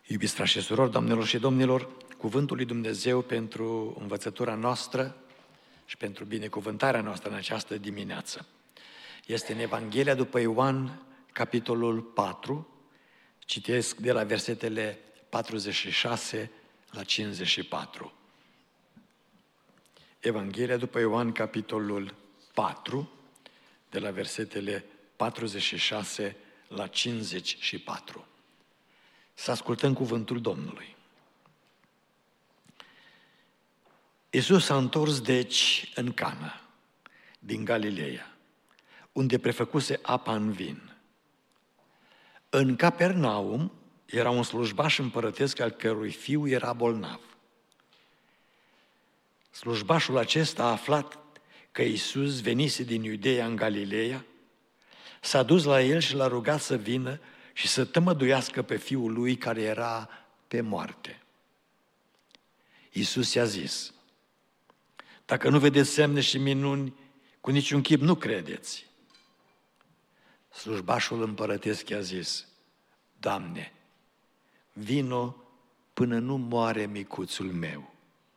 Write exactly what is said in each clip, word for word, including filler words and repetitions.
Iubiți frați și surori, doamnelor și domnilor, cuvântul lui Dumnezeu pentru învățătura noastră și pentru binecuvântarea noastră în această dimineață este în Evanghelia după Ioan, capitolul patru, citesc de la versetele patruzeci și șase la cincizeci și patru. Evanghelia după Ioan, capitolul patru, de la versetele patruzeci și șase la cincizeci și patru. Să ascultăm cuvântul Domnului. Iisus s-a întors deci în Cana, din Galileea, unde prefăcuse apa în vin. În Capernaum era un slujbaș împărătesc al cărui fiu era bolnav. Slujbașul acesta a aflat că Iisus venise din Iudeea în Galileea, s-a dus la el și l-a rugat să vină și să tămăduiască pe fiul lui care era pe moarte. Iisus i-a zis: dacă nu vedeți semne și minuni, cu niciun chip nu credeți. Slujbașul împărătesc i-a zis: Doamne, vino până nu moare micuțul meu.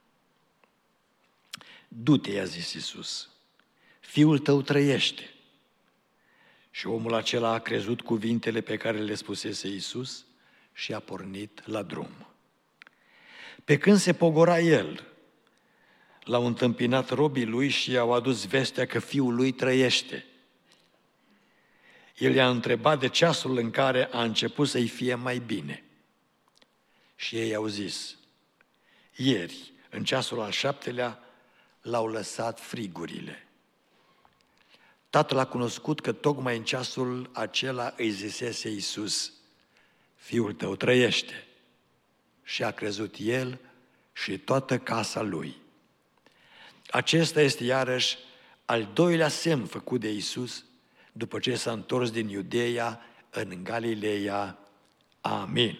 Du-te, i-a zis Iisus, fiul tău trăiește. Și omul acela a crezut cuvintele pe care le spusese Iisus și a pornit la drum. Pe când se pogora el, l-au întâmpinat robii lui și i-au adus vestea că fiul lui trăiește. El i-a întrebat de ceasul în care a început să-i fie mai bine. Și ei au zis: ieri, în ceasul al șaptelea, l-au lăsat frigurile. Tatăl a cunoscut că tocmai în ceasul acela îi zisese Iisus: fiul tău trăiește. Și a crezut el și toată casa lui. Acesta este iarăși al doilea semn făcut de Iisus după ce s-a întors din Iudeea în Galileea. Amin.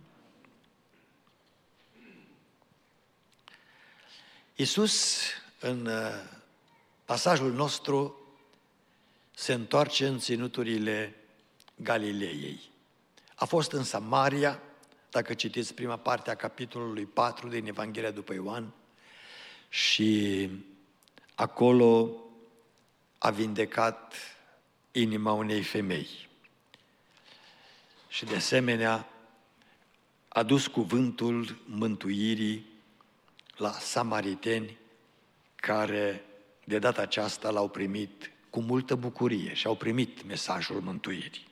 Iisus, în pasajul nostru, se întoarce în ținuturile Galileei. A fost în Samaria, dacă citiți prima parte a capitolului patru din Evanghelia după Ioan, și acolo a vindecat inima unei femei. Și de asemenea a dus cuvântul mântuirii la samariteni, care de data aceasta l-au primit cu multă bucurie și au primit mesajul mântuirii.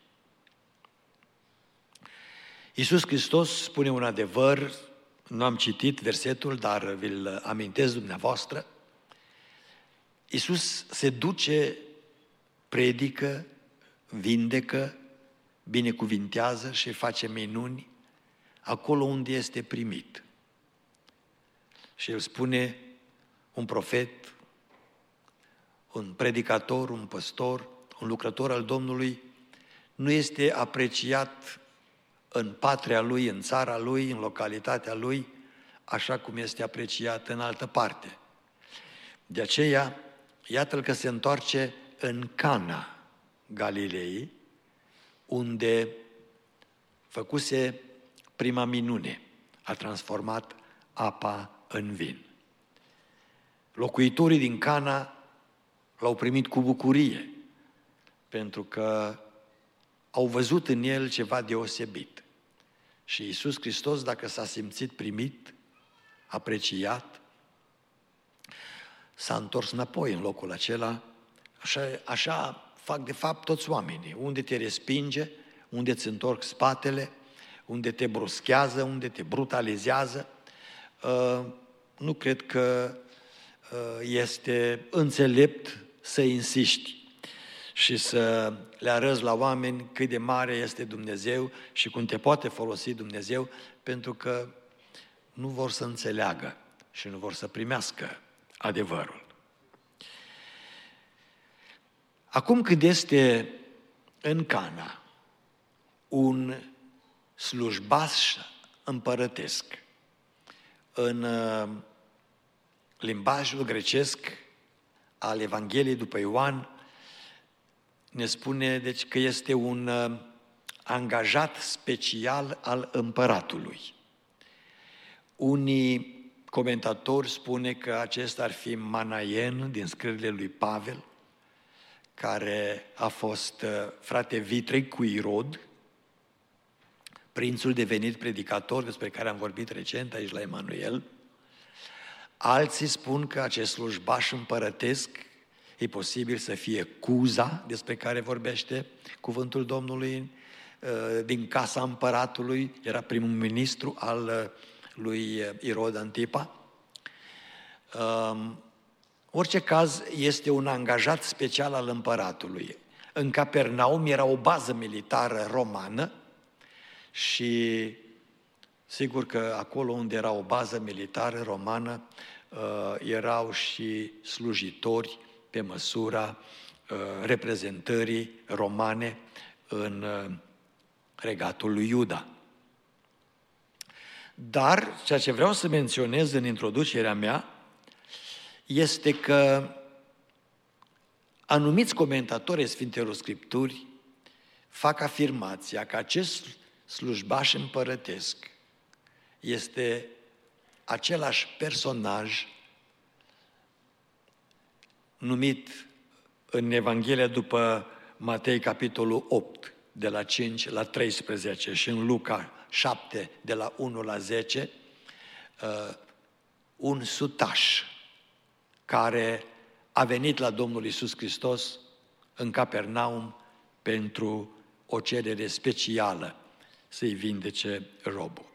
Iisus Hristos spune un adevăr, nu am citit versetul, dar vi-l amintesc dumneavoastră. Iisus se duce, predică, vindecă, binecuvintează și face minuni acolo unde este primit. Și El spune: un profet, un predicator, un păstor, un lucrător al Domnului nu este apreciat în patria lui, în țara lui, în localitatea lui, așa cum este apreciat în altă parte. De aceea, iată-l că se întoarce în Cana Galilei, unde făcuse prima minune, a transformat apa în vin. Locuitorii din Cana l-au primit cu bucurie, pentru că au văzut în el ceva deosebit. Și Iisus Hristos, dacă s-a simțit primit, apreciat, s-a întors înapoi în locul acela. Așa, așa fac de fapt toți oamenii. Unde te respinge, unde îți întorc spatele, unde te bruschează, unde te brutalizează, nu cred că este înțelept să insiști și să le arăți la oameni cât de mare este Dumnezeu și cum te poate folosi Dumnezeu, pentru că nu vor să înțeleagă și nu vor să primească adevărul. Acum când este în Cana un slujbaș împărătesc, în limbajul grecesc al Evangheliei după Ioan, ne spune deci că este un angajat special al împăratului. Unii comentatori spune că acesta ar fi Manaen din scrierile lui Pavel, care a fost frate vitreg cu Irod, prințul devenit predicator, despre care am vorbit recent aici la Emanuel. Alții spun că acest slujbaș împărătesc e posibil să fie Cuza, despre care vorbește cuvântul Domnului, din casa împăratului, era primul ministru al lui Irod Antipa. Orice caz, este un angajat special al împăratului. În Capernaum era o bază militară romană și sigur că acolo unde era o bază militară romană erau și slujitori pe măsura reprezentării romane în regatul lui Iuda. Dar ceea ce vreau să menționez în introducerea mea este că anumiți comentatori ai Sfintelor Scripturi fac afirmația că acest slujbaș împărătesc este același personaj numit în Evanghelia după Matei, capitolul opt, de la cinci la treisprezece, și în Luca șapte, de la unu la zece, un sutaș care a venit la Domnul Iisus Hristos în Capernaum pentru o cerere specială, să-i vindece robul.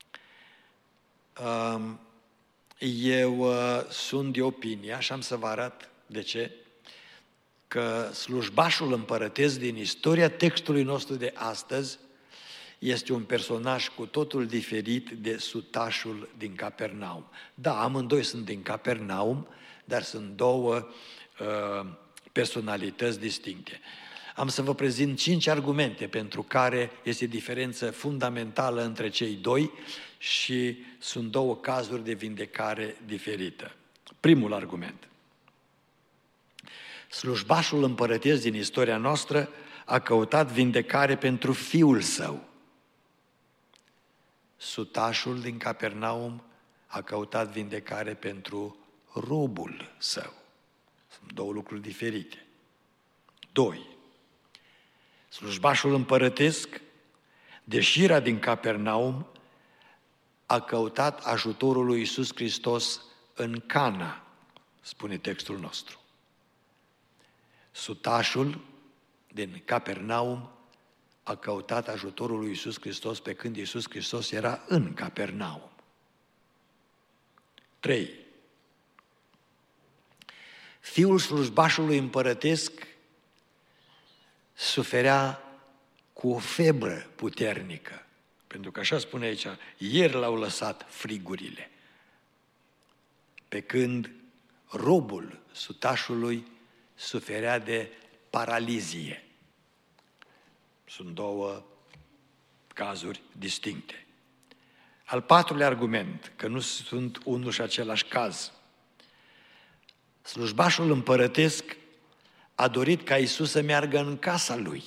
Eu sunt de opinia, și am să vă arăt de ce, că slujbașul împărătesc din istoria textului nostru de astăzi este un personaj cu totul diferit de sutașul din Capernaum. Da, amândoi sunt din Capernaum, dar sunt două uh, personalități distincte. Am să vă prezint cinci argumente pentru care este diferență fundamentală între cei doi și sunt două cazuri de vindecare diferită. Primul argument. Slujbașul împărătesc din istoria noastră a căutat vindecare pentru fiul său. Sutașul din Capernaum a căutat vindecare pentru robul său. Sunt două lucruri diferite. Doi. Slujbașul împărătesc, deșirea din Capernaum, a căutat ajutorul lui Iisus Hristos în Cana, spune textul nostru. Sutașul din Capernaum a căutat ajutorul lui Iisus Hristos pe când Iisus Hristos era în Capernaum. Trei. Fiul slujbașului împărătesc suferea cu o febră puternică, pentru că așa spune aici, ieri l-au lăsat frigurile, pe când robul sutașului suferea de paralizie. Sunt două cazuri distincte. Al patrulea argument, că nu sunt unul și același caz. Slujbașul împărătesc a dorit ca Iisus să meargă în casa lui,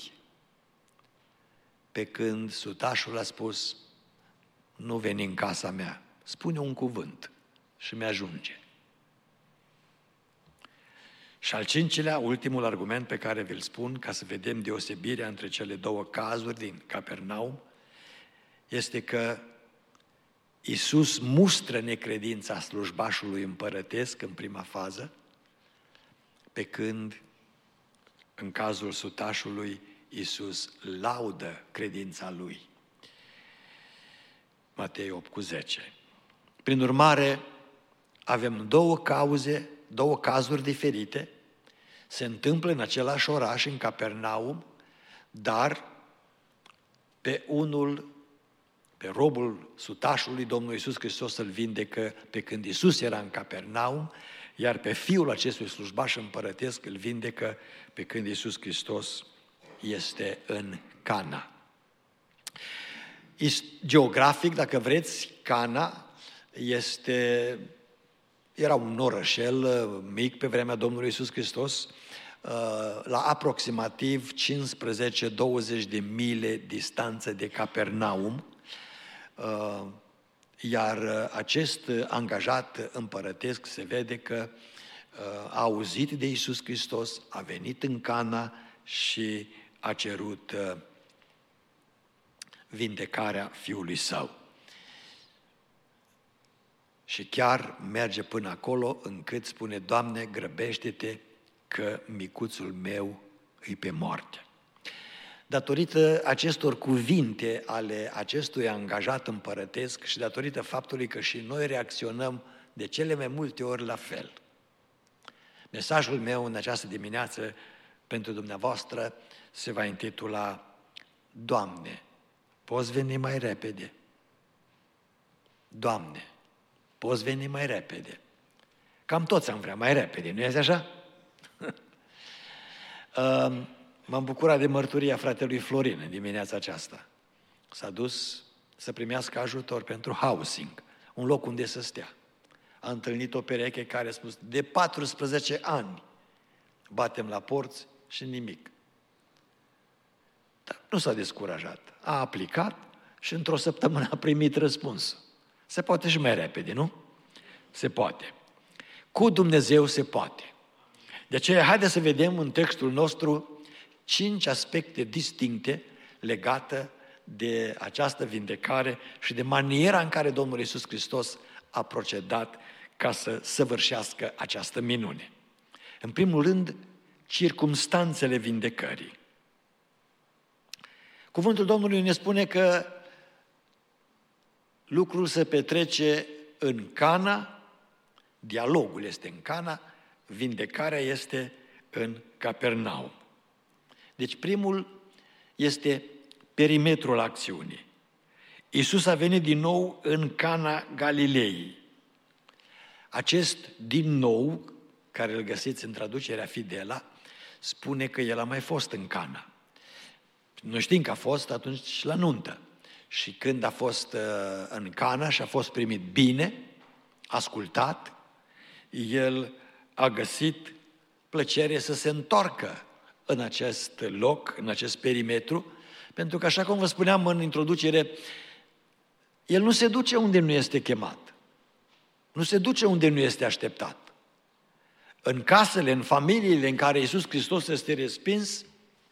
pe când sutașul a spus, nu veni în casa mea, spune un cuvânt și mi-ajunge. Și al cincilea, ultimul argument pe care vi-l spun, ca să vedem deosebirea între cele două cazuri din Capernaum, este că Iisus mustră necredința slujbașului împărătesc în prima fază, pe când în cazul sutașului Iisus laudă credința lui. Matei opt cu zece. Prin urmare, avem două cauze, două cazuri diferite, se întâmplă în același oraș, în Capernaum, dar pe unul, pe robul sutașului, Domnul Iisus Hristos îl vindecă pe când Iisus era în Capernaum, iar pe fiul acestui slujbaș împărătesc îl vindecă pe când Iisus Hristos este în Cana. Geografic, dacă vreți, Cana este, era un orășel mic pe vremea Domnului Iisus Hristos, la aproximativ cincisprezece douăzeci de mile distanță de Capernaum, iar acest angajat împărătesc se vede că a auzit de Iisus Hristos, a venit în Cana și a cerut vindecarea fiului său. Și chiar merge până acolo încât spune: Doamne, grăbește-te că micuțul meu îi pe moarte. Datorită acestor cuvinte ale acestui angajat împărătesc și datorită faptului că și noi reacționăm de cele mai multe ori la fel. Mesajul meu în această dimineață pentru dumneavoastră se va intitula: Doamne, poți veni mai repede? Doamne, poți veni mai repede? Cam toți am vrea mai repede, nu este așa? M-am bucurat de mărturia fratelui Florin în dimineața aceasta. S-a dus să primească ajutor pentru housing, un loc unde să stea. A întâlnit o pereche care a spus: de paisprezece ani batem la porți și nimic. Dar nu s-a descurajat. A aplicat și într-o săptămână a primit răspunsul. Se poate și mai repede, nu? Se poate. Cu Dumnezeu se poate. De aceea, haideți să vedem în textul nostru cinci aspecte distincte legate de această vindecare și de maniera în care Domnul Iisus Hristos a procedat ca să săvârșească această minune. În primul rând, circumstanțele vindecării. Cuvântul Domnului ne spune că lucrul se petrece în Cana, dialogul este în Cana, vindecarea este în Capernaum. Deci primul este perimetrul acțiunii. Iisus a venit din nou în Cana Galilei. Acest din nou, care îl găsiți în traducerea Fidela, spune că el a mai fost în Cana. Noi știm că a fost atunci la nuntă. Și când a fost uh, în Cana și a fost primit bine, ascultat, el a găsit plăcere să se întoarcă în acest loc, în acest perimetru, pentru că, așa cum vă spuneam în introducere, el nu se duce unde nu este chemat. Nu se duce unde nu este așteptat. În casele, în familiile în care Iisus Hristos este respins,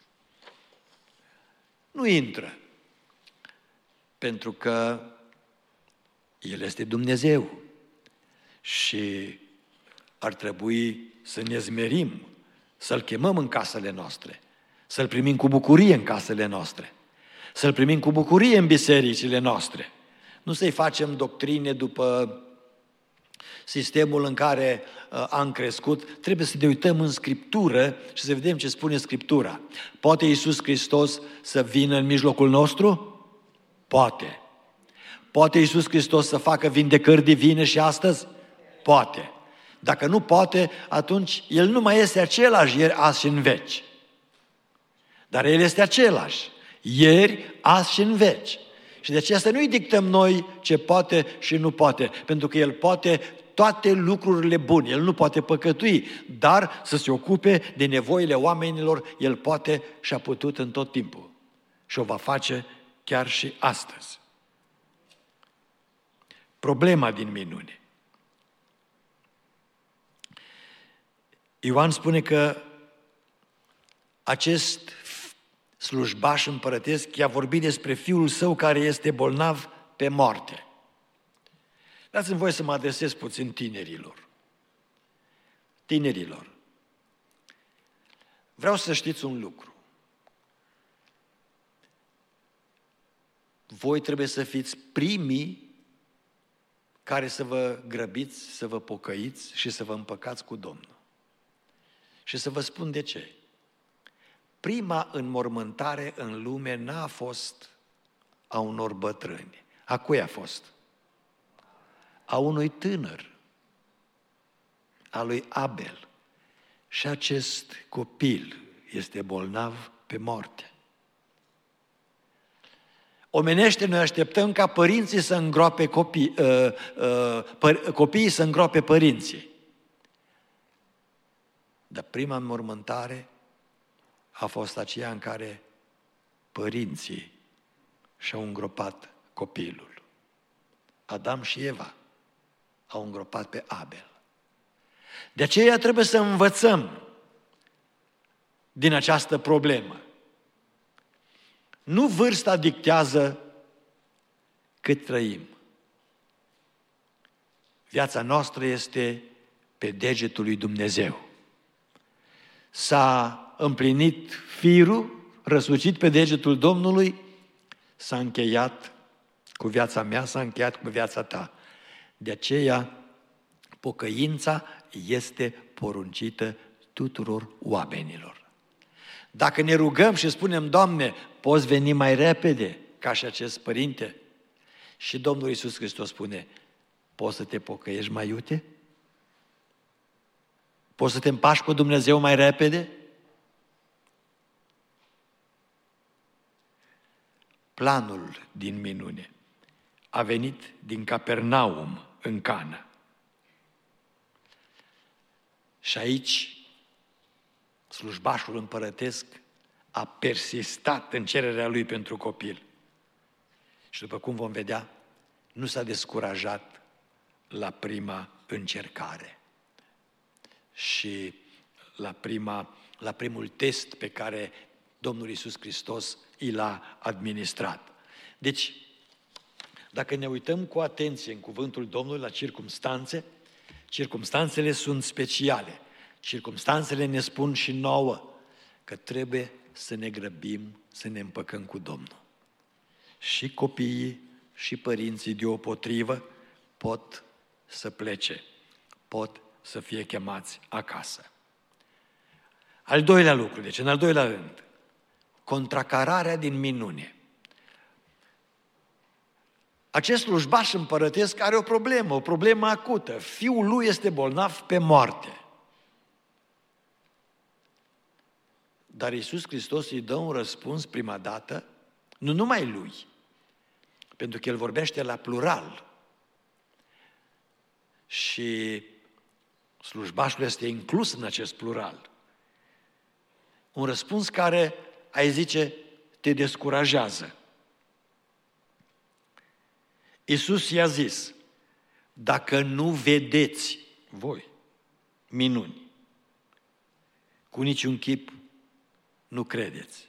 nu intră. Pentru că El este Dumnezeu și ar trebui să ne zmerim, să-L chemăm în casele noastre, să-L primim cu bucurie în casele noastre, să-L primim cu bucurie în bisericile noastre. Nu să-i facem doctrine după sistemul în care uh, am crescut, trebuie să ne uităm în Scriptură și să vedem ce spune Scriptura. Poate Iisus Hristos să vină în mijlocul nostru? Poate. Poate Iisus Hristos să facă vindecări divine și astăzi? Poate. Dacă nu poate, atunci El nu mai este același ieri, azi și în veci. Dar El este același ieri, azi și în veci. Și de aceea să nu-i dictăm noi ce poate și nu poate, pentru că El poate toate lucrurile bune, El nu poate păcătui, dar să se ocupe de nevoile oamenilor, El poate și a putut în tot timpul. Și o va face chiar și astăzi. Problema din minune. Ioan spune că acest slujbaș împărătesc i-a vorbit despre fiul său care este bolnav pe moarte. Dați-mi voie să mă adresez puțin tinerilor. Tinerilor, vreau să știți un lucru. Voi trebuie să fiți primii care să vă grăbiți, să vă pocăiți și să vă împăcați cu Domnul. Și să vă spun de ce. Prima înmormântare în lume n-a fost a unor bătrâni. A cui a fost? A unui tânăr, a lui Abel. Și acest copil este bolnav pe moarte. Omenește, noi așteptăm ca părinții să îngroape copii, uh, uh, păr, copiii să îngroape părinții. Dar prima înmormântare a fost aceea în care părinții și-au îngropat copilul. Adam și Eva au îngropat pe Abel. De aceea trebuie să învățăm din această problemă. Nu vârsta dictează cât trăim. Viața noastră este pe degetul lui Dumnezeu. S-a împlinit firul, răsucit pe degetul Domnului, s-a încheiat cu viața mea, s-a încheiat cu viața ta. De aceea, pocăința este poruncită tuturor oamenilor. Dacă ne rugăm și spunem, Doamne, poți veni mai repede, ca și acest părinte? Și Domnul Iisus Hristos spune, poți să te pocăiești mai iute? Poți să te împași cu Dumnezeu mai repede? Planul din minune a venit din Capernaum în Cana. Și aici slujbașul împărătesc a persistat în cererea lui pentru copil. Și după cum vom vedea, nu s-a descurajat la prima încercare și la, prima, la primul test pe care Domnul Iisus Hristos i l-a administrat. Deci, dacă ne uităm cu atenție în cuvântul Domnului la circumstanțe, circumstanțele sunt speciale. Circumstanțele ne spun și nouă că trebuie să ne grăbim, să ne împăcăm cu Domnul. Și copiii și părinții deopotrivă pot să plece, pot să fie chemați acasă. Al doilea lucru, deci în al doilea rând, contracararea din minune. Acest slujbaș împărătesc are o problemă, o problemă acută. Fiul lui este bolnav pe moarte. Dar Iisus Hristos îi dă un răspuns prima dată, nu numai lui, pentru că el vorbește la plural. Și slujbașul este inclus în acest plural. Un răspuns care, ai zice, te descurajează. Iisus i-a zis, dacă nu vedeți voi minuni, cu niciun chip nu credeți.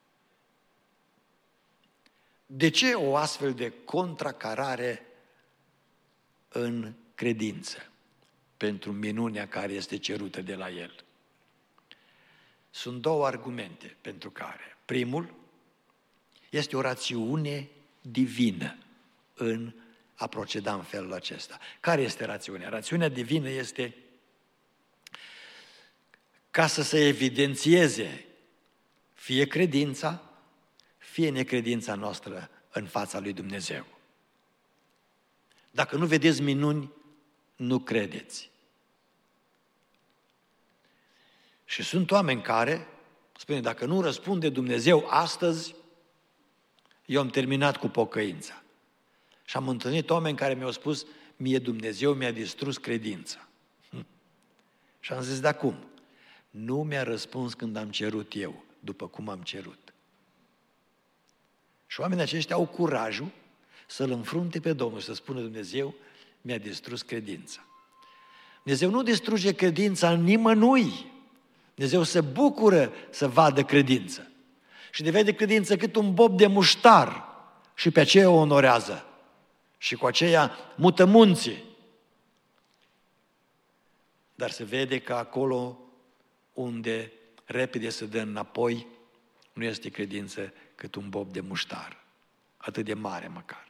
De ce o astfel de contracarare în credință pentru minunea care este cerută de la el? Sunt două argumente pentru care. Primul este o rațiune divină în a proceda în felul acesta. Care este rațiunea? Rațiunea divină este ca să se evidențieze fie credința, fie necredința noastră în fața lui Dumnezeu. Dacă nu vedeți minuni, nu credeți. Și sunt oameni care spune, dacă nu răspunde Dumnezeu astăzi, eu am terminat cu pocăința. Și am întâlnit oameni care mi-au spus, mie Dumnezeu mi-a distrus credința. Hm. Și am zis, da cum? Nu mi-a răspuns când am cerut eu, după cum am cerut. Și oamenii aceștia au curajul să-L înfrunte pe Domnul și să spună, Dumnezeu mi-a distrus credința. Dumnezeu nu distruge credința în nimănui. Dumnezeu se bucură să vadă credință. Și de vede credință cât un bob de muștar și pe aceea o onorează. Și cu aceea mută munții. Dar se vede că acolo unde repede se dă înapoi, nu este credință cât un bob de muștar. Atât de mare măcar.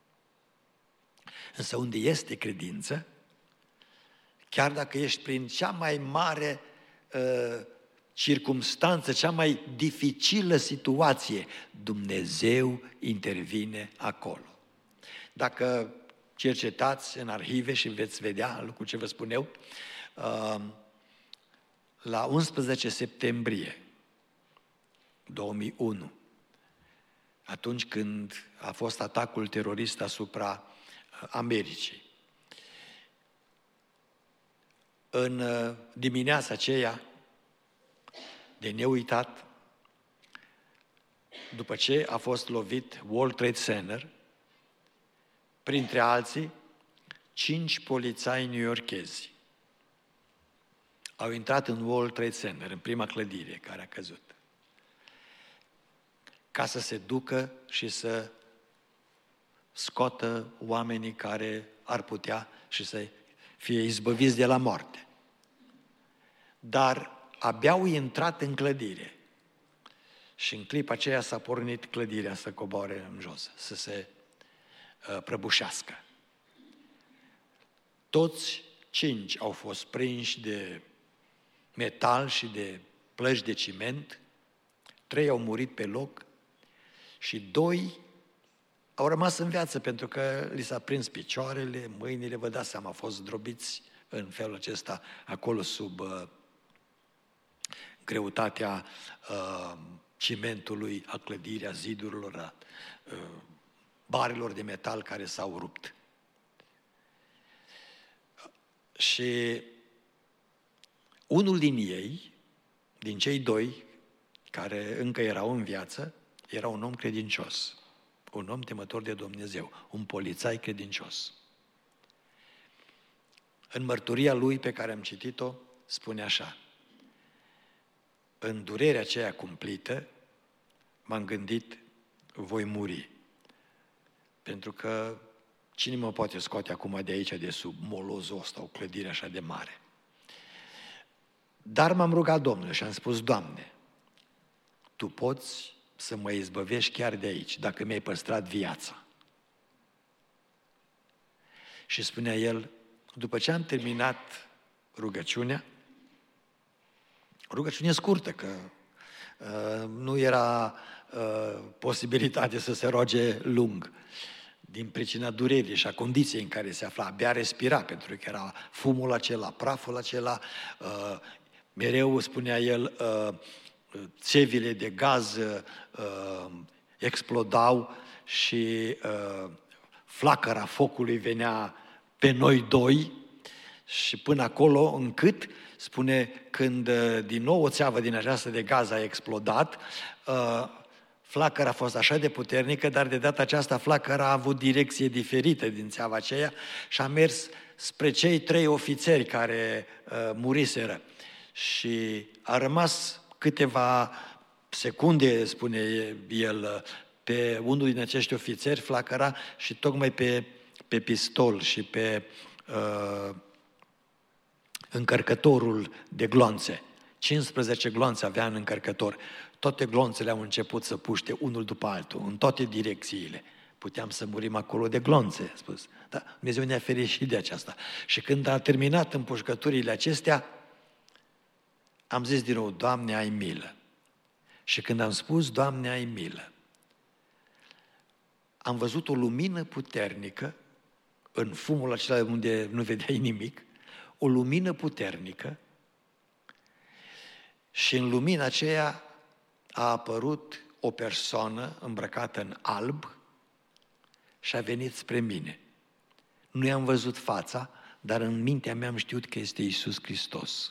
Însă unde este credință, chiar dacă ești prin cea mai mare uh, circumstanță, cea mai dificilă situație, Dumnezeu intervine acolo. Dacă cercetați în arhive și veți vedea lucrul ce vă spun eu, uh, la unsprezece septembrie două mii unu, atunci când a fost atacul terorist asupra Americii, în dimineața aceea de neuitat, după ce a fost lovit World Trade Center, printre alții, cinci polițai newyorkezi au intrat în World Trade Center, în prima clădire care a căzut, ca să se ducă și să scoată oamenii care ar putea și să fie izbăviți de la moarte. Dar abia au intrat în clădire și în clipa aceea s-a pornit clădirea să coboare în jos, să se uh, prăbușească. Toți cinci au fost prinși de metal și de plăci de ciment, trei au murit pe loc și doi au rămas în viață pentru că li s-a prins picioarele, mâinile, vă dați seama, au fost zdrobiți în felul acesta acolo sub uh, greutatea uh, cimentului, a clădirii, a zidurilor, a uh, barilor de metal care s-au rupt. Și unul din ei, din cei doi care încă erau în viață, era un om credincios, un om temător de Dumnezeu, un polițai credincios. În mărturia lui pe care am citit-o, spune așa: în durerea aceea cumplită, m-am gândit, voi muri. Pentru că cine mă poate scoate acum de aici, de sub molozul ăsta, o clădire așa de mare? Dar m-am rugat Domnului și am spus: Doamne, Tu poți să mă izbăvești chiar de aici, dacă mi-ai păstrat viața. Și spunea el, după ce am terminat rugăciunea, rugăciune scurtă, că uh, nu era uh, posibilitate să se roage lung, din pricina durerii și a condiției în care se afla, abia respira, pentru că era fumul acela, praful acela, uh, mereu, spunea el, uh, țevile de gaz uh, explodau și uh, flacăra focului venea pe noi doi și până acolo încât, spune, când uh, din nou o țeavă din aceasta de gaz a explodat, uh, flacăra a fost așa de puternică, dar de data aceasta flacăra a avut direcție diferită din țeava aceea și a mers spre cei trei ofițeri care uh, muriseră și a rămas câteva secunde, spune el, pe unul din acești ofițeri, flacăra, și tocmai pe, pe pistol și pe uh, încărcătorul de glonțe. cincisprezece glonțe avea în încărcător. Toate glonțele au început să puște unul după altul, în toate direcțiile. Puteam să murim acolo de glonțe, a spus. Da, Dumnezeu ne-a ferit și de aceasta. Și când a terminat împușcăturile acestea, am zis din nou, Doamne, ai milă. Și când am spus, Doamne, ai milă, am văzut o lumină puternică în fumul acela unde nu vedeai nimic, o lumină puternică și în lumina aceea a apărut o persoană îmbrăcată în alb și a venit spre mine. Nu i-am văzut fața, dar în mintea mea am știut că este Iisus Hristos.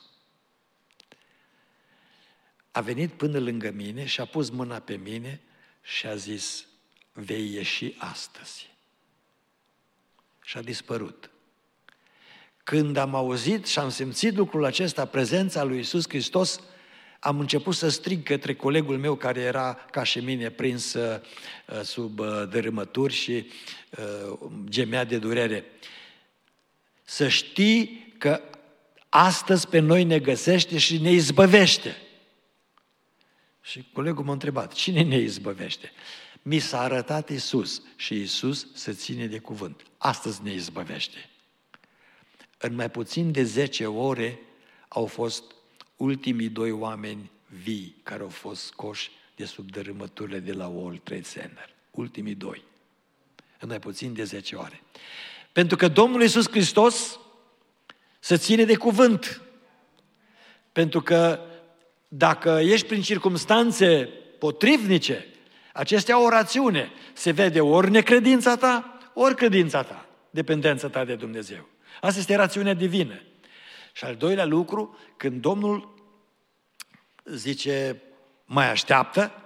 A venit până lângă mine și a pus mâna pe mine și a zis, vei ieși astăzi. Și a dispărut. Când am auzit și am simțit lucrul acesta, prezența lui Iisus Hristos, am început să strig către colegul meu care era ca și mine prins uh, sub uh, dărâmături și uh, gemea de durere. Să știi că astăzi pe noi ne găsește și ne izbăvește. Și colegul m-a întrebat, cine ne izbăvește? Mi s-a arătat Iisus și Iisus se ține de cuvânt. Astăzi ne izbăvește. În mai puțin de zece ore au fost ultimii doi oameni vii care au fost scoși de sub dărâmăturile de la World Trade Center. Ultimii doi. În mai puțin de zece ore. Pentru că Domnul Iisus Hristos se ține de cuvânt. Pentru că dacă ești prin circumstanțe potrivnice, acestea o rațiune. Se vede ori necredința ta, ori credința ta, dependența ta de Dumnezeu. Asta este rațiunea divină. Și al doilea lucru, când Domnul zice, mai așteaptă,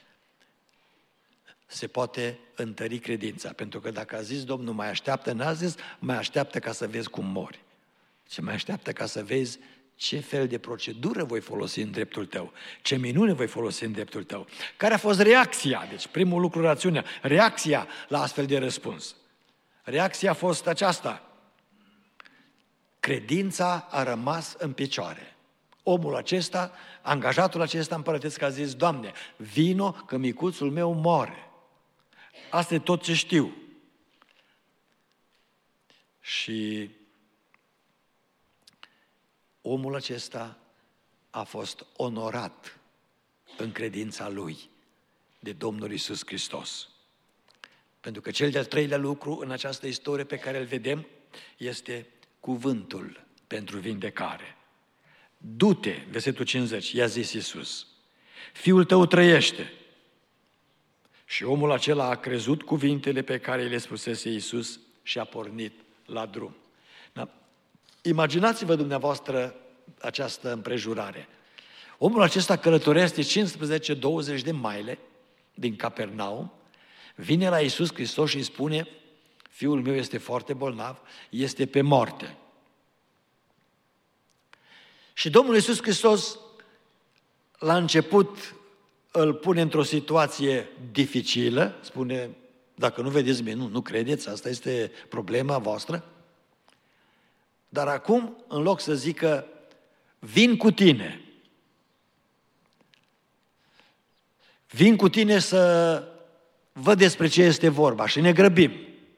se poate întări credința. Pentru că dacă a zis Domnul mai așteaptă, n-a zis mai așteaptă ca să vezi cum mori. Ce mai așteaptă ca să vezi ce fel de procedură voi folosi în dreptul tău, ce minune voi folosi în dreptul tău. Care a fost reacția? Deci primul lucru, rațiunea, reacția la astfel de răspuns. Reacția a fost aceasta. Credința a rămas în picioare. Omul acesta, angajatul acesta împărătesc a zis, Doamne, vino că micuțul meu moare. Asta e tot ce știu. Și omul acesta a fost onorat în credința lui de Domnul Iisus Hristos. Pentru că cel de-al treilea lucru în această istorie pe care îl vedem este cuvântul pentru vindecare. Du-te, versetul cincizeci, i-a zis Iisus, fiul tău trăiește. Și omul acela a crezut cuvintele pe care le spusese Iisus și a pornit la drum. Da? Imaginați-vă dumneavoastră această împrejurare. Omul acesta călătorește cincisprezece douăzeci de maile din Capernaum, vine la Iisus Hristos și îi spune, fiul meu este foarte bolnav, este pe moarte. Și Domnul Iisus Hristos la început îl pune într-o situație dificilă, spune, dacă nu vedeți bine, nu, nu credeți, asta este problema voastră. Dar acum, în loc să zică, vin cu tine, vin cu tine să văd despre ce este vorba și ne grăbim,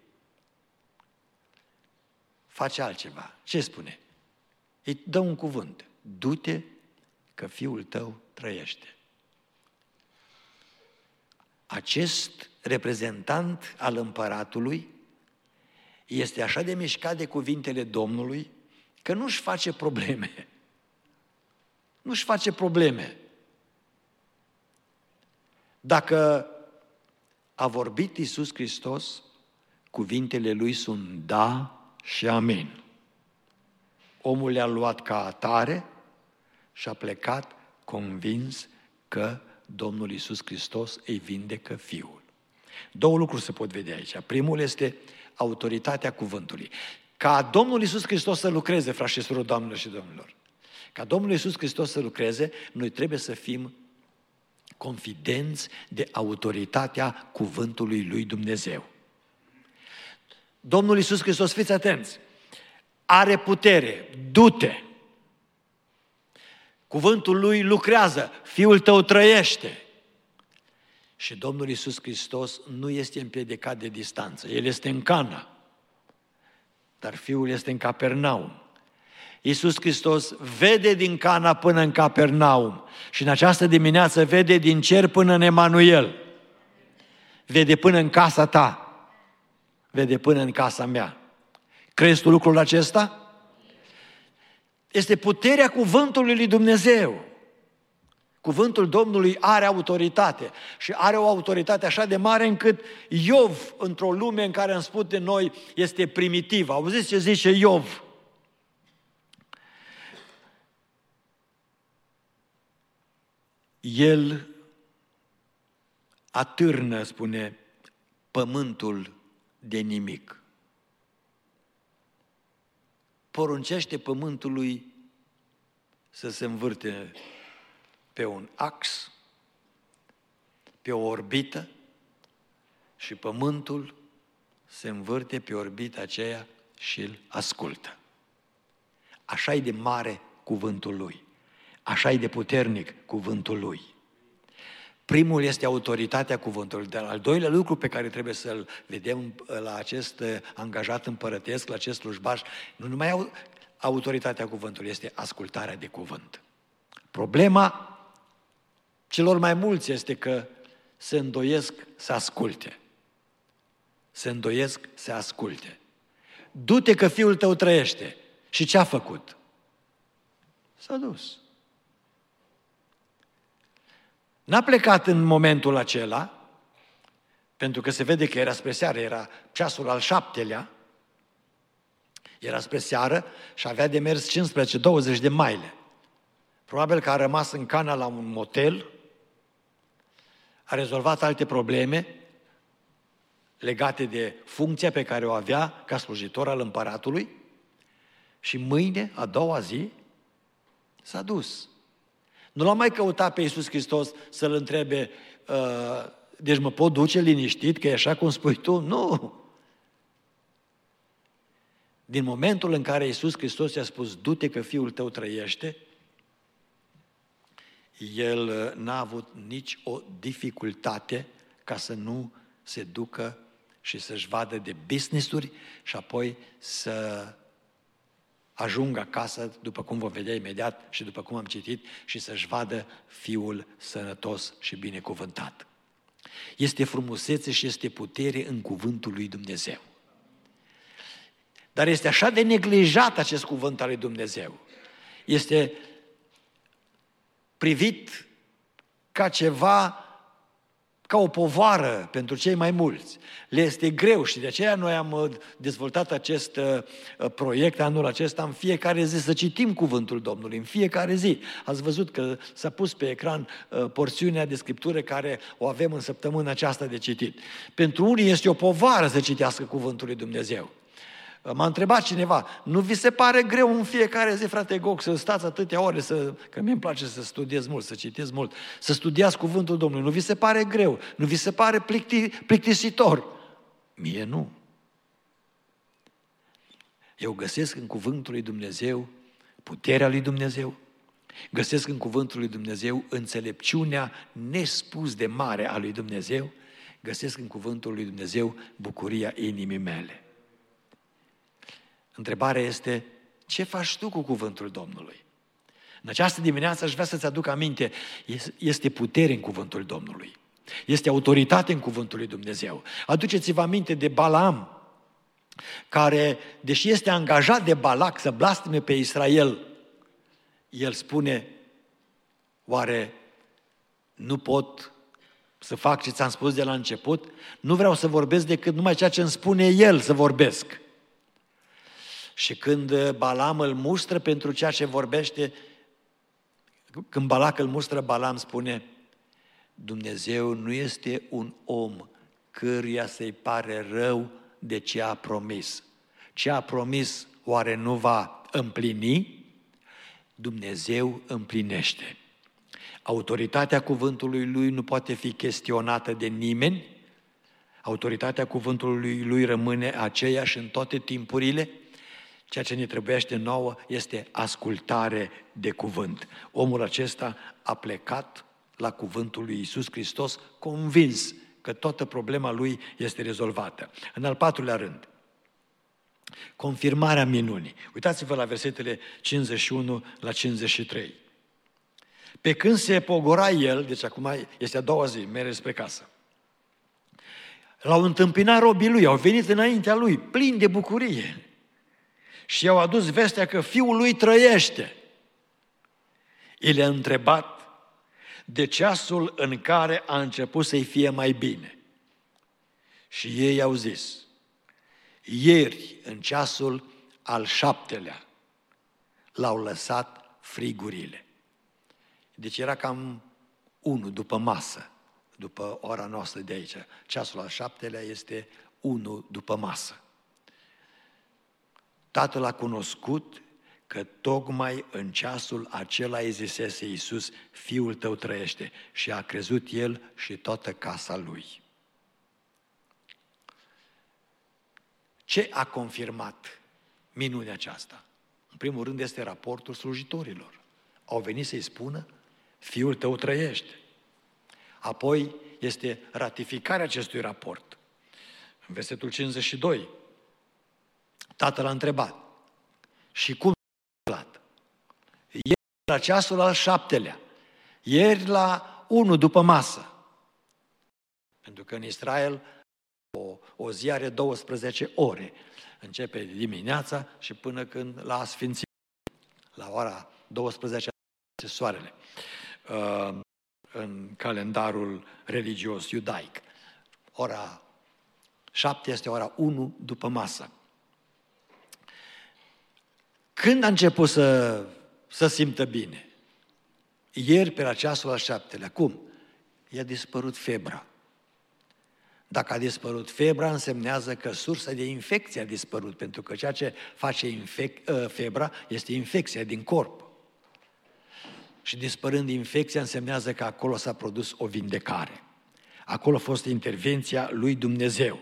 face altceva. Ce spune? Îi dă un cuvânt. Du-te că fiul tău trăiește. Acest reprezentant al împăratului este așa de mișcat de cuvintele Domnului că nu-și face probleme. Nu-și face probleme. Dacă a vorbit Iisus Hristos, cuvintele Lui sunt da și amin. Omul le-a luat ca atare și a plecat convins că Domnul Iisus Hristos îi vindecă fiul. Două lucruri se pot vedea aici. Primul este autoritatea cuvântului. Ca Domnul Iisus Hristos să lucreze, frați și surori, doamnelor și domnilor, ca Domnul Iisus Hristos să lucreze, noi trebuie să fim confidenți de autoritatea cuvântului lui Dumnezeu. Domnul Iisus Hristos, fiți atenți, are putere, du-te. Cuvântul lui lucrează, fiul tău trăiește. Și Domnul Iisus Hristos nu este împiedicat de distanță, El este în Cana, dar fiul este în Capernaum. Iisus Hristos vede din Cana până în Capernaum și în această dimineață vede din cer până în Emanuel. Vede până în casa ta, vede până în casa mea. Crezi tu lucrul acesta? Este puterea cuvântului lui Dumnezeu. Cuvântul Domnului are autoritate și are o autoritate așa de mare încât Iov, într-o lume în care am spus de noi, este primitiv. Auziți ce zice Iov? El atârnă, spune, pământul de nimic. Poruncește pământului să se învârte pe un ax, pe o orbită și pământul se învârte pe orbita aceea și îl ascultă. Așa e de mare cuvântul lui. Așa e de puternic cuvântul lui. Primul este autoritatea cuvântului, dar al doilea lucru pe care trebuie să-l vedem la acest angajat împărătesc, la acest slujbaș, nu numai autoritatea cuvântului, este ascultarea de cuvânt. Problema celor mai mulți este că se îndoiesc să asculte. Se îndoiesc să asculte. Du-te că fiul tău trăiește. Și ce a făcut? S-a dus. N-a plecat în momentul acela, pentru că se vede că era spre seară, era ceasul al șaptelea, era spre seară și avea de mers cincisprezece douăzeci de maile. Probabil că a rămas în Cana la un motel, a rezolvat alte probleme legate de funcția pe care o avea ca slujitor al împăratului și mâine, a doua zi, s-a dus. Nu l-a mai căutat pe Iisus Hristos să-L întrebe, uh, deci mă pot duce liniștit, că e așa cum spui tu? Nu! Din momentul în care Iisus Hristos i-a spus, du-te că fiul tău trăiește, el n-a avut nici o dificultate ca să nu se ducă și să-și vadă de business-uri și apoi să ajungă acasă, după cum vom vedea imediat și după cum am citit, și să-și vadă fiul sănătos și binecuvântat. Este frumusețe și este putere în cuvântul lui Dumnezeu. Dar este așa de neglijat acest cuvânt al lui Dumnezeu. Este privit ca ceva, ca o povară pentru cei mai mulți. Le este greu și de aceea noi am dezvoltat acest proiect anul acesta în fiecare zi, să citim cuvântul Domnului, în fiecare zi. Ați văzut că s-a pus pe ecran porțiunea de scriptură care o avem în săptămâna aceasta de citit. Pentru unii este o povară să citească cuvântul lui Dumnezeu. M-a întrebat cineva, nu vi se pare greu în fiecare zi, frate Goc, să stați atâtea ore, să, că mie îmi place să studiez mult, să citesc mult, să studiați cuvântul Domnului, nu vi se pare greu, nu vi se pare plicti, plictisitor? Mie nu. Eu găsesc în cuvântul lui Dumnezeu puterea lui Dumnezeu, găsesc în cuvântul lui Dumnezeu înțelepciunea nespus de mare a lui Dumnezeu, găsesc în cuvântul lui Dumnezeu bucuria inimii mele. Întrebarea este, ce faci tu cu cuvântul Domnului? În această dimineață aș vrea să-ți aduc aminte, este putere în cuvântul Domnului. Este autoritate în cuvântul lui Dumnezeu. Aduceți-vă aminte de Balaam, care, deși este angajat de Balac să blastime pe Israel, el spune, oare nu pot să fac ce ți-am spus de la început? Nu vreau să vorbesc decât numai ceea ce îmi spune el să vorbesc. Și când Balaam îl mustră pentru ceea ce vorbește, când Balac îl mustră, Balaam spune, Dumnezeu nu este un om căruia să-i pare rău de ce a promis. Ce a promis oare nu va împlini? Dumnezeu împlinește. Autoritatea cuvântului lui nu poate fi chestionată de nimeni. Autoritatea cuvântului lui rămâne aceeași în toate timpurile. Ceea ce ne trebuiește nouă este ascultare de cuvânt. Omul acesta a plecat la cuvântul lui Iisus Hristos, convins că toată problema lui este rezolvată. În al patrulea rând, confirmarea minunii. Uitați-vă la versetele cincizeci și unu la cincizeci și trei. Pe când se pogora el, deci acum este a doua zi, merge spre casă, l-au întâmpinat robii lui, au venit înaintea lui, plini de bucurie. Și i-au adus vestea că fiul lui trăiește. El i-a întrebat de ceasul în care a început să-i fie mai bine. Și ei au zis, ieri, în ceasul al șaptelea, l-au lăsat frigurile. Deci era cam unu după masă, după ora noastră de aici. Ceasul al șaptelea este unu după masă. Tatăl a cunoscut că tocmai în ceasul acela îi zisese Iisus, fiul tău trăiește, și a crezut el și toată casa lui. Ce a confirmat minunea aceasta? În primul rând este raportul slujitorilor. Au venit să-i spună, fiul tău trăiește. Apoi este ratificarea acestui raport. În versetul cincizeci și doi, tatăl a întrebat, și cum s-a întâmplat? Ieri la ceasul al șaptelea, ieri la unu după masă. Pentru că în Israel o, o zi are douăsprezece ore. Începe dimineața și până când la asfințit. La ora douăsprezece soarele. Uh, în calendarul religios iudaic. Ora șapte este ora unu după masă. Când a început să, să simtă bine? Ieri pe la ceasul al șaptelea. Cum? I-a dispărut febra. Dacă a dispărut febra, însemnează că sursa de infecție a dispărut, pentru că ceea ce face infec- febra este infecția din corp. Și dispărând infecția, însemnează că acolo s-a produs o vindecare. Acolo a fost intervenția lui Dumnezeu.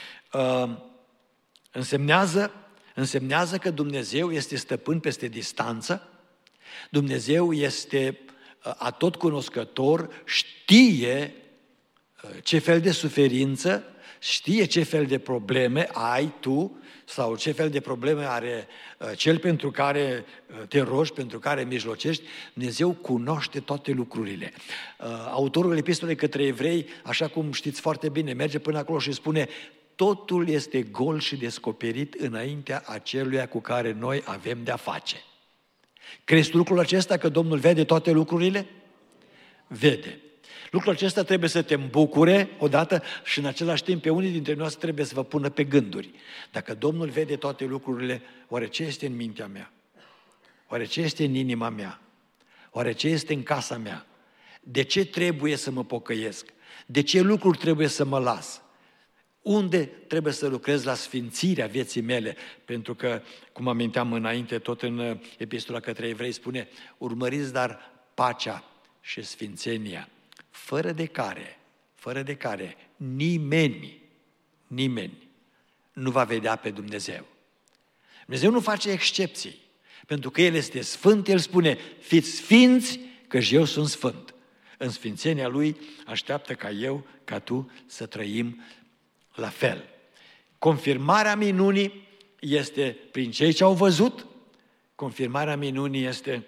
Însemnează, însemnează că Dumnezeu este stăpân peste distanță, Dumnezeu este atotcunoscător, știe ce fel de suferință, știe ce fel de probleme ai tu sau ce fel de probleme are cel pentru care te rogi, pentru care mijlocești. Dumnezeu cunoaște toate lucrurile. Autorul epistolei către evrei, așa cum știți foarte bine, merge până acolo și spune: totul este gol și descoperit înaintea aceluia cu care noi avem de-a face. Crezi lucrul acesta, că Domnul vede toate lucrurile? Vede. Lucrul acesta trebuie să te îmbucure odată și în același timp pe unii dintre noi trebuie să vă pună pe gânduri. Dacă Domnul vede toate lucrurile, oare ce este în mintea mea? Oare ce este în inima mea? Oare ce este în casa mea? De ce trebuie să mă pocăiesc? De ce lucruri trebuie să mă las? Unde trebuie să lucrez la sfințirea vieții mele? Pentru că, cum aminteam înainte, tot în epistola către evrei spune: urmăriți dar pacea și sfințenia, fără de care, fără de care nimeni, nimeni nu va vedea pe Dumnezeu. Dumnezeu nu face excepții, pentru că El este sfânt. El spune: fiți sfinți, căci eu sunt sfânt. În sfințenia Lui așteaptă ca eu, ca tu să trăim la fel. Confirmarea minunii este prin cei ce au văzut, confirmarea minunii este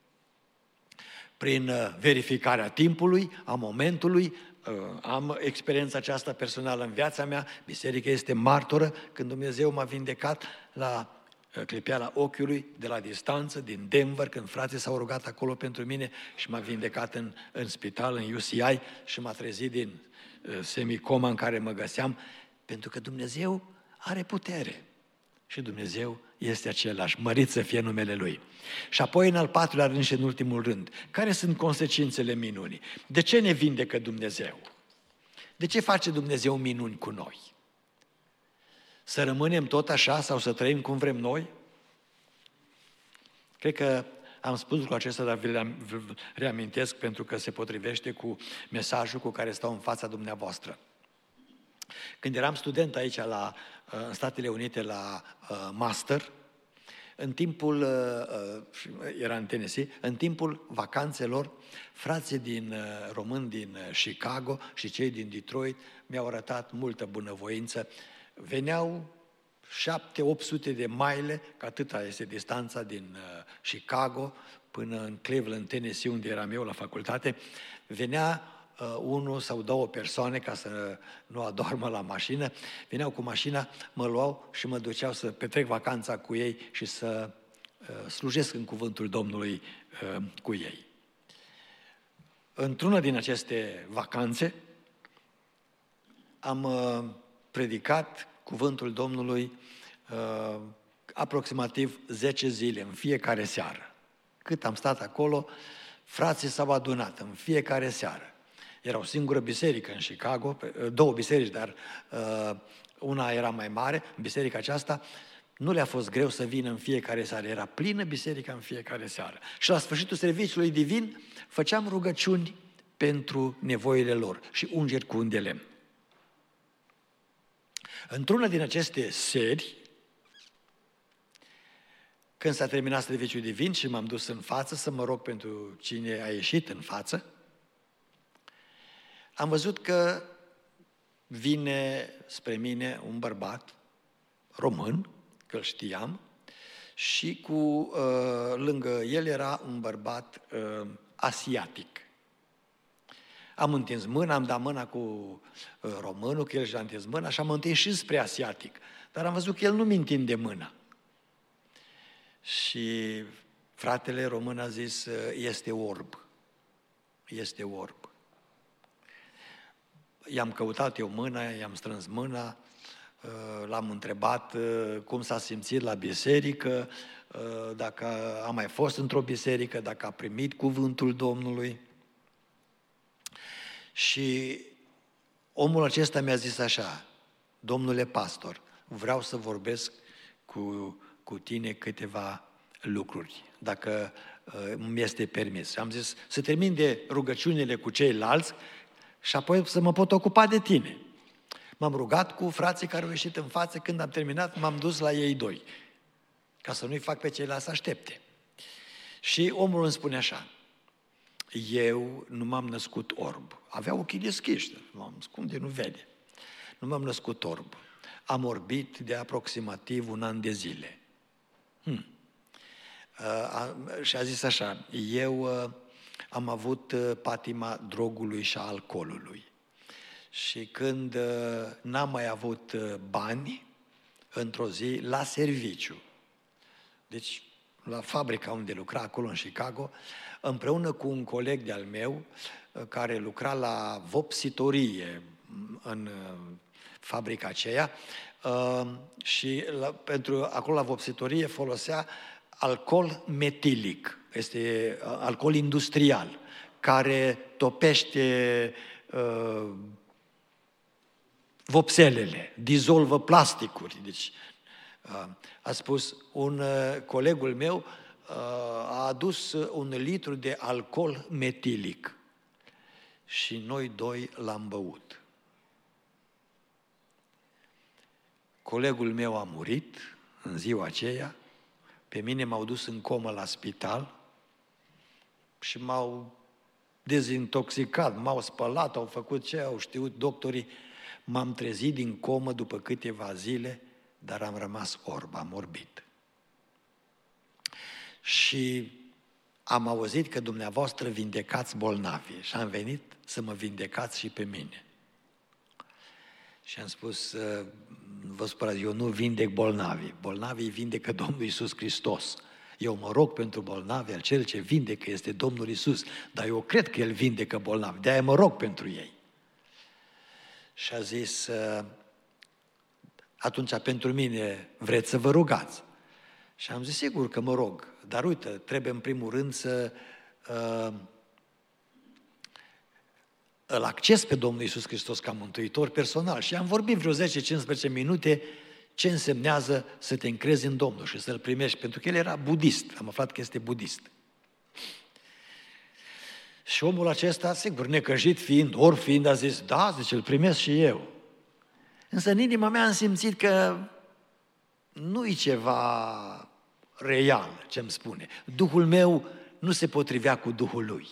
prin verificarea timpului, a momentului. Am experiența aceasta personală în viața mea, biserica este martoră, când Dumnezeu m-a vindecat la clipeala ochiului, de la distanță, din Denver, când frații s-au rugat acolo pentru mine și m-a vindecat în, în spital, în U C I, și m-a trezit din semicoma în care mă găseam, pentru că Dumnezeu are putere și Dumnezeu este același, mărit să fie numele Lui. Și apoi, în al patrulea rând și în ultimul rând, care sunt consecințele minunii? De ce ne vindecă Dumnezeu? De ce face Dumnezeu minuni cu noi? Să rămânem tot așa sau să trăim cum vrem noi? Cred că am spus lucrul acesta, dar vi-l reamintesc pentru că se potrivește cu mesajul cu care stau în fața dumneavoastră. Când eram student aici la, în Statele Unite la uh, master, în timpul, uh, era în Tennessee, în timpul vacanțelor, frații din uh, români din Chicago și cei din Detroit mi-au arătat multă bunăvoință. Veneau șapte opt sute de mile, că atâta este distanța din uh, Chicago până în Cleveland, Tennessee, unde eram eu la facultate. Venea Uh, unul sau două persoane, ca să nu adormă la mașină, veneau cu mașina, mă luau și mă duceau să petrec vacanța cu ei și să uh, slujesc în cuvântul Domnului uh, cu ei. Într-una din aceste vacanțe am uh, predicat cuvântul Domnului uh, aproximativ zece zile, în fiecare seară. Cât am stat acolo, frații s-au adunat în fiecare seară. Era o singură biserică în Chicago, două biserici, dar uh, una era mai mare. În biserica aceasta nu le-a fost greu să vină în fiecare seară. Era plină biserica în fiecare seară. Și la sfârșitul serviciului divin făceam rugăciuni pentru nevoile lor și ungeri cu un de lemn. Într-una din aceste seri, când s-a terminat serviciul divin și m-am dus în față să mă rog pentru cine a ieșit în față, am văzut că vine spre mine un bărbat român, că îl știam, și cu uh, lângă el era un bărbat uh, asiatic. Am întins mâna, am dat mâna cu uh, românul, că el și-a întins mâna, și am întins și spre asiatic. Dar am văzut că el nu mi întinde mâna. Și fratele român a zis: este orb. Este orb. I-am căutat eu mâna, i-am strâns mâna, L-am întrebat cum s-a simțit la biserică, dacă a mai fost într-o biserică, dacă a primit cuvântul Domnului. Și omul acesta mi-a zis așa: domnule pastor, vreau să vorbesc cu, cu tine câteva lucruri, dacă uh, mi este permis. Am zis să termin de rugăciunile cu ceilalți și apoi să mă pot ocupa de tine. M-am rugat cu frații care au ieșit în față, când am terminat m-am dus la ei doi, ca să nu-i fac pe ceilalți să aștepte. Și omul îmi spune așa: eu nu m-am născut orb. Avea ochii deschiși, m-am cum de nu vede. Nu m-am născut orb. Am orbit de aproximativ un an de zile. Hmm. A, și a zis așa: eu am avut patima drogului și a alcoolului. Și când n-am mai avut bani, într-o zi, la serviciu, deci la fabrica unde lucra, acolo în Chicago, împreună cu un coleg de-al meu, care lucra la vopsitorie în fabrica aceea, și la, pentru acolo la vopsitorie folosea alcool metilic, este alcool industrial, care topește uh, vopselele, dizolvă plasticuri. Deci, uh, a spus, un uh, colegul meu uh, a adus un litru de alcool metilic și noi doi l-am băut. Colegul meu a murit în ziua aceea, pe mine m-au dus în comă la spital și m-au dezintoxicat, m-au spălat, au făcut ce au știut doctorii. M-am trezit din comă după câteva zile, dar am rămas orb, am orbit. Și am auzit că dumneavoastră vindecați bolnavi și am venit să mă vindecați și pe mine. Și am spus, vă spărați, eu nu vindec bolnavi, bolnavii vindecă Domnul Iisus Hristos. Eu mă rog pentru bolnavi, al cel ce vindecă este Domnul Iisus, dar eu cred că El vindecă bolnavi, de-aia mă rog pentru ei. Și a zis, atunci pentru mine vreți să vă rugați? Și am zis, sigur că mă rog, dar uite, trebuie în primul rând să uh, îl acces pe Domnul Iisus Hristos ca mântuitor personal. Și am vorbit vreo zece-cincisprezece minute ce însemnează să te încrezi în Domnul și să-L primești, pentru că el era budist, am aflat că este budist. Și omul acesta, sigur, necăjit fiind, orb fiind, a zis, da, zice, îl primesc și eu. Însă în inima mea am simțit că nu-i ceva real ce-mi spune. Duhul meu nu se potrivea cu Duhul lui.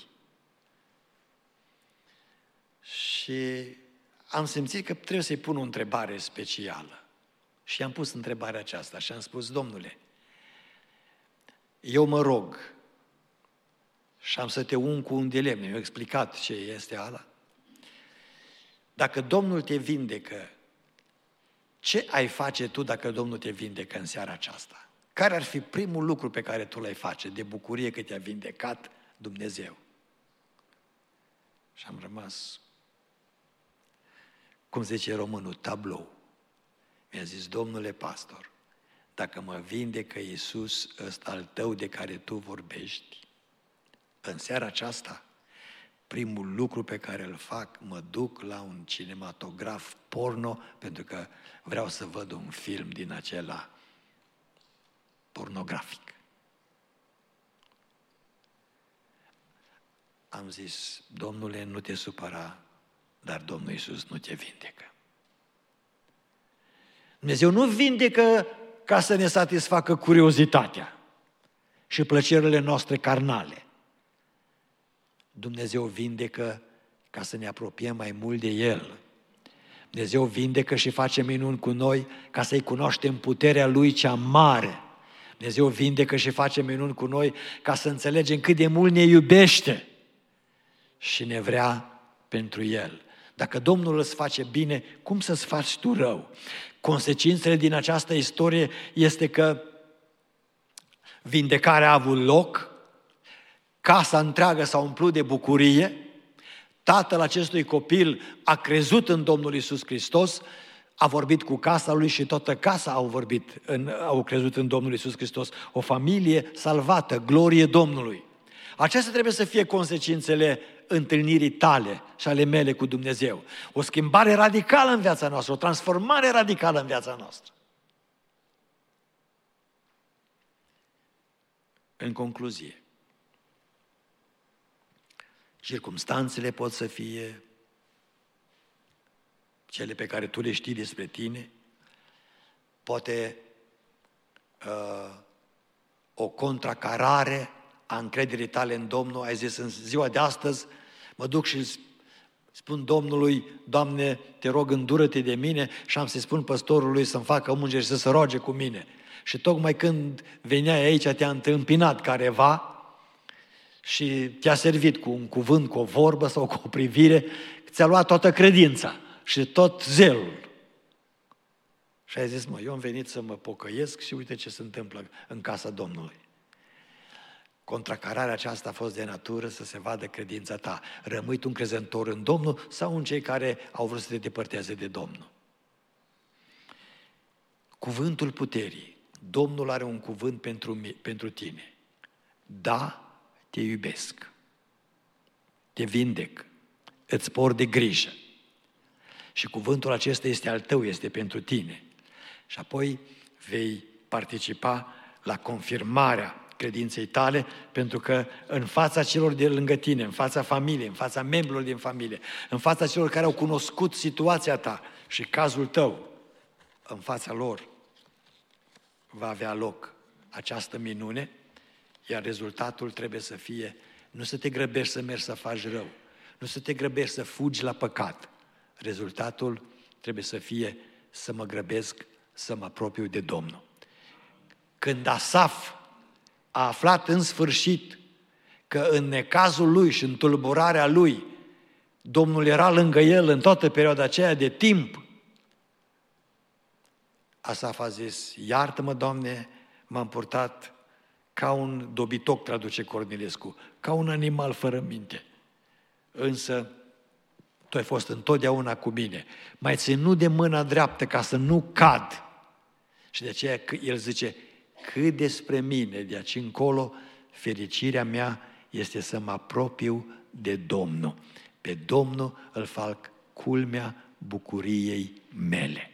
Și am simțit că trebuie să-i pun o întrebare specială. Și am pus întrebarea aceasta și am spus, Domnule, eu mă rog și am să te ung cu un de lemne. Mi-a explicat ce este ala. Dacă Domnul te vindecă, ce ai face tu dacă Domnul te vindecă în seara aceasta? Care ar fi primul lucru pe care tu l-ai face de bucurie că te-a vindecat Dumnezeu? Și am rămas, cum zice românul, tablou. Mi-a zis, domnule pastor, dacă mă vindecă Iisus ăsta al tău de care tu vorbești, în seara aceasta, primul lucru pe care îl fac, mă duc la un cinematograf porno, pentru că vreau să văd un film din acela pornografic. Am zis, Domnule, nu te supăra, dar Domnul Iisus nu te vindecă. Dumnezeu nu vindecă ca să ne satisfacă curiozitatea și plăcerile noastre carnale. Dumnezeu vindecă ca să ne apropiem mai mult de El. Dumnezeu vindecă și face minuni cu noi ca să-i cunoaștem puterea Lui cea mare. Dumnezeu vindecă și face minuni cu noi ca să înțelegem cât de mult ne iubește și ne vrea pentru El. Dacă Domnul îți face bine, cum să-ți faci tu rău? Consecințele din această istorie este că vindecarea a avut loc, casa întreagă s-a umplut de bucurie, tatăl acestui copil a crezut în Domnul Iisus Hristos, a vorbit cu casa lui și toată casa au vorbit, în, au crezut în Domnul Iisus Hristos. O familie salvată, glorie Domnului. Acestea trebuie să fie consecințele întâlnirii tale și ale mele cu Dumnezeu. O schimbare radicală în viața noastră, o transformare radicală în viața noastră. În concluzie, circumstanțele pot să fie cele pe care tu le știi despre tine, poate uh, o contracarare a încrederii tale în Domnul. Ai zis, în ziua de astăzi mă duc și spun Domnului, Doamne, te rog, îndură-te de mine, și am să-i spun păstorului să-mi facă ungeri și să se roage cu mine. Și tocmai când veneai aici, te-a întâmpinat careva și te-a servit cu un cuvânt, cu o vorbă sau cu o privire, ți-a luat toată credința și tot zelul. Și ai zis, mă, eu am venit să mă pocăiesc și uite ce se întâmplă în casa Domnului. Contracararea aceasta a fost de natură să se vadă credința ta. Rămâi tu încrezător în Domnul sau în cei care au vrut să te depărteze de Domnul? Cuvântul puterii. Domnul are un cuvânt pentru, pentru tine. Da, te iubesc. Te vindec. Îți por de grijă. Și cuvântul acesta este al tău, este pentru tine. Și apoi vei participa la confirmarea credinței tale, pentru că în fața celor de lângă tine, în fața familiei, în fața membrilor din familie, în fața celor care au cunoscut situația ta și cazul tău, în fața lor va avea loc această minune, iar rezultatul trebuie să fie nu să te grăbești să mergi să faci rău, nu să te grăbești să fugi la păcat. Rezultatul trebuie să fie să mă grăbesc să mă apropiu de Domnul. Când Asaf a aflat în sfârșit că în necazul lui și în tulburarea lui Domnul era lângă el în toată perioada aceea de timp, Asaf a zis, iartă-mă, Doamne, m-am purtat ca un dobitoc, traduce Cornilescu, ca un animal fără minte. Însă Tu ai fost întotdeauna cu mine. M-ai ținut de mâna dreaptă ca să nu cad. Și de aceea el zice, cât despre mine de aici încolo, fericirea mea este să mă apropiu de Domnul. Pe Domnul îl fac culmea bucuriei mele.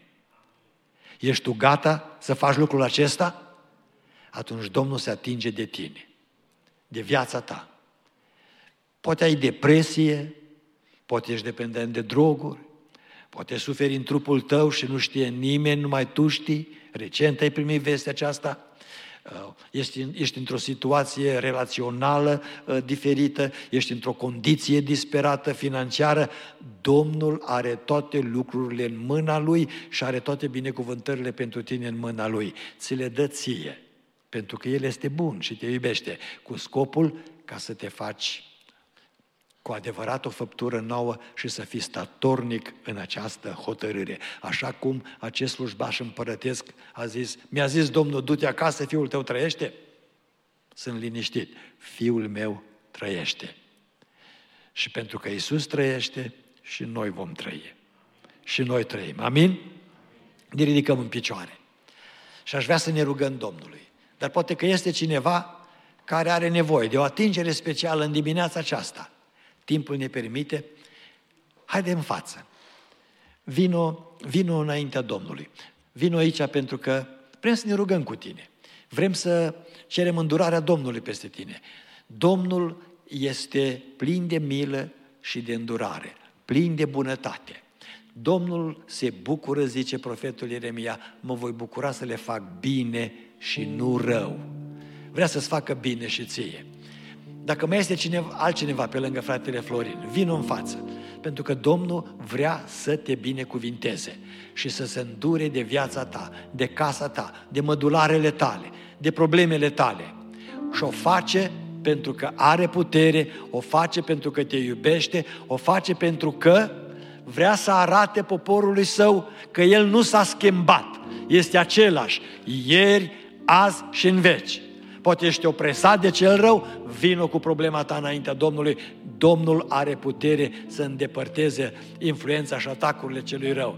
Ești tu gata să faci lucrul acesta? Atunci Domnul se atinge de tine, de viața ta. Poate ai depresie, poate ești dependent de droguri, poate suferi în trupul tău și nu știe nimeni, numai tu știi. Recent ai primit vestea aceasta. Ești, ești într-o situație relațională diferită, ești într-o condiție disperată financiară. Domnul are toate lucrurile în mâna Lui și are toate binecuvântările pentru tine în mâna Lui. Ți le dă ție, pentru că El este bun și te iubește, cu scopul ca să te faci cu adevărat o făptură nouă și să fii statornic în această hotărâre. Așa cum acest slujbaș împărătesc a zis, mi-a zis Domnul, du-te acasă, fiul tău trăiește? Sunt liniștit, fiul meu trăiește. Și pentru că Iisus trăiește, și noi vom trăi. Și noi trăim. Amin? Ne ridicăm în picioare. Și aș vrea să ne rugăm Domnului. Dar poate că este cineva care are nevoie de o atingere specială în dimineața aceasta. Timpul ne permite, haide în față, vino, vino înaintea Domnului, vino aici pentru că vrem să ne rugăm cu tine, vrem să cerem îndurarea Domnului peste tine. Domnul este plin de milă și de îndurare, plin de bunătate. Domnul se bucură, zice profetul Ieremia, mă voi bucura să le fac bine și nu rău. Vrea să-ți facă bine și ție. Dacă mai este cineva, altcineva pe lângă fratele Florin, vino în față, pentru că Domnul vrea să te binecuvinteze și să se îndure de viața ta, de casa ta, de mădularele tale, de problemele tale. Și o face pentru că are putere, o face pentru că te iubește, o face pentru că vrea să arate poporului său că El nu s-a schimbat, este același, ieri, azi și în veci. Poate ești opresat de cel rău, vino cu problema ta înaintea Domnului. Domnul are putere să îndepărteze influența și atacurile celui rău.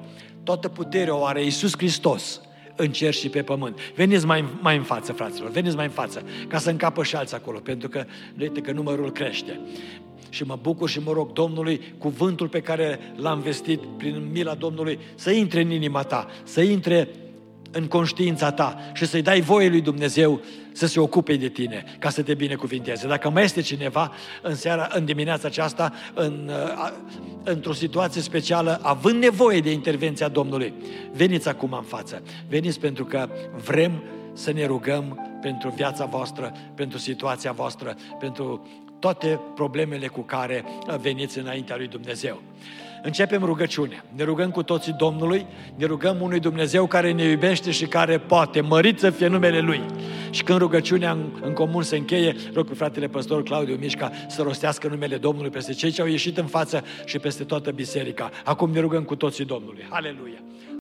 toată puterea o are Iisus Hristos în cer și pe pământ. Veniți mai, mai în față, fraților, veniți mai în față, ca să încapă și alții acolo, pentru că, uite că numărul crește. Și mă bucur și mă rog Domnului, cuvântul pe care l-am vestit prin mila Domnului, să intre în inima ta, să intre în conștiința ta și să-i dai voie lui Dumnezeu să se ocupe de tine, ca să te binecuvinteze. Dacă mai este cineva în seara, în dimineața aceasta, în, într-o situație specială, având nevoie de intervenția Domnului, veniți acum în față. Veniți pentru că vrem să ne rugăm pentru viața voastră, pentru situația voastră, pentru toate problemele cu care veniți înaintea lui Dumnezeu. Începem rugăciunea. Ne rugăm cu toții Domnului, ne rugăm unui Dumnezeu care ne iubește și care poate, mărit să fie numele Lui. Și când rugăciunea în, în comun se încheie, rog pe fratele păstor Claudiu Mișca să rostească numele Domnului peste cei ce au ieșit în față și peste toată biserica. Acum ne rugăm cu toții Domnului. Aleluia!